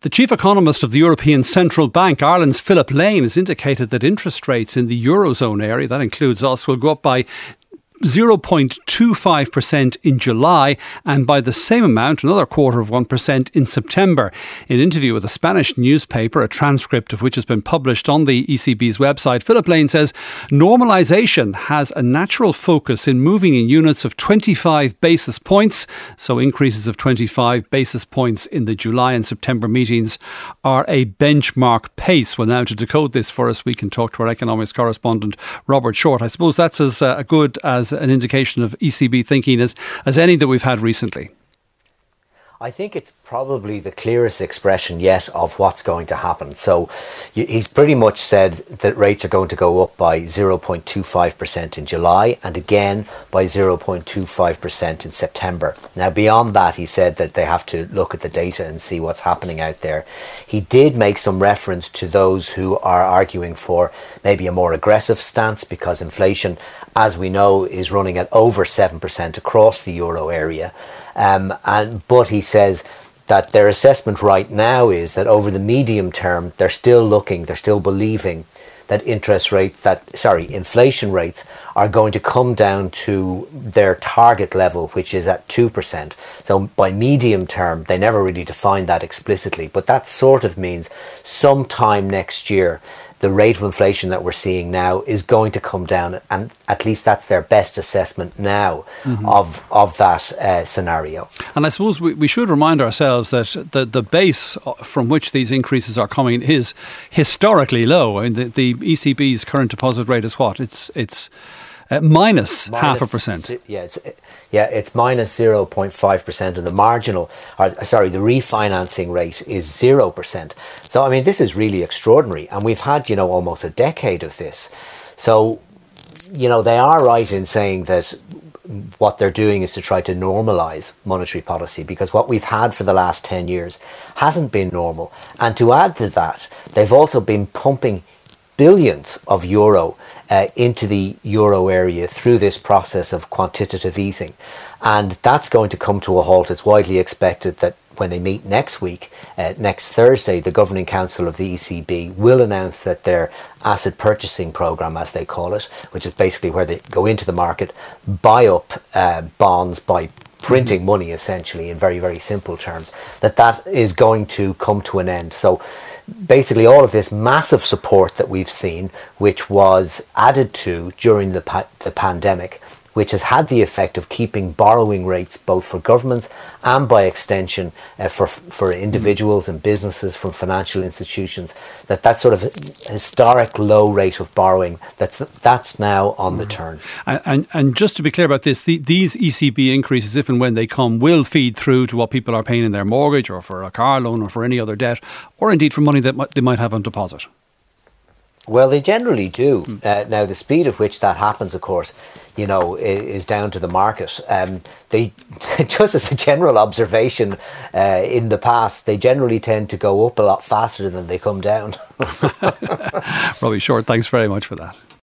The chief economist of the European Central Bank, Ireland's Philip Lane, has indicated that interest rates in the Eurozone area, that includes us, will go up by 0.25% in July and by the same amount, another 0.25% in September. In an interview with a Spanish newspaper, a transcript of which has been published on the ECB's website, Philip Lane says normalisation has a natural focus in moving in units of 25 basis points. So increases of 25 basis points in the July and September meetings are a benchmark pace. Well, now to decode this for us, we can talk to our economics correspondent, Robert Short. I suppose that's as good as an indication of ECB thinking as any that we've had recently. I think it's probably the clearest expression yet of what's going to happen. So he's pretty much said that rates are going to go up by 0.25% in July and again by 0.25% in September. Now, beyond that, he said that they have to look at the data and see what's happening out there. He did make some reference to those who are arguing for maybe a more aggressive stance because inflation, as we know, is running at over 7% across the euro area. But he says that their assessment right now is that over the medium term, they're still believing that inflation rates are going to come down to their target level, which is at 2%. So by medium term, they never really defined that explicitly, but that sort of means sometime next year, the rate of inflation that we're seeing now is going to come down, and at least that's their best assessment now of that scenario. And I suppose we should remind ourselves that the base from which these increases are coming is historically low. I mean, the ECB's current deposit rate is what? It's minus 0.5%. It's minus 0.5%, and the refinancing rate is 0%. So, I mean, this is really extraordinary, and we've had, almost a decade of this. So, they are right in saying that what they're doing is to try to normalise monetary policy, because what we've had for the last 10 years hasn't been normal. And to add to that, they've also been pumping billions of euro into the euro area through this process of quantitative easing. And that's going to come to a halt. It's widely expected that when they meet next week, next Thursday, the Governing Council of the ECB will announce that their asset purchasing programme, as they call it, which is basically where they go into the market, buy up bonds by printing money, essentially, in very, very simple terms, that is going to come to an end. So basically all of this massive support that we've seen, which was added to during the pandemic, which has had the effect of keeping borrowing rates both for governments and by extension for individuals and businesses from financial institutions, that sort of historic low rate of borrowing, that's now on the turn. And just to be clear about this, these ECB increases, if and when they come, will feed through to what people are paying in their mortgage or for a car loan or for any other debt, or indeed for money that they might have on deposit. Well, they generally do. Now, the speed at which that happens, of course, is down to the market. They, just as a general observation, in the past, they generally tend to go up a lot faster than they come down. Robbie Short, thanks very much for that.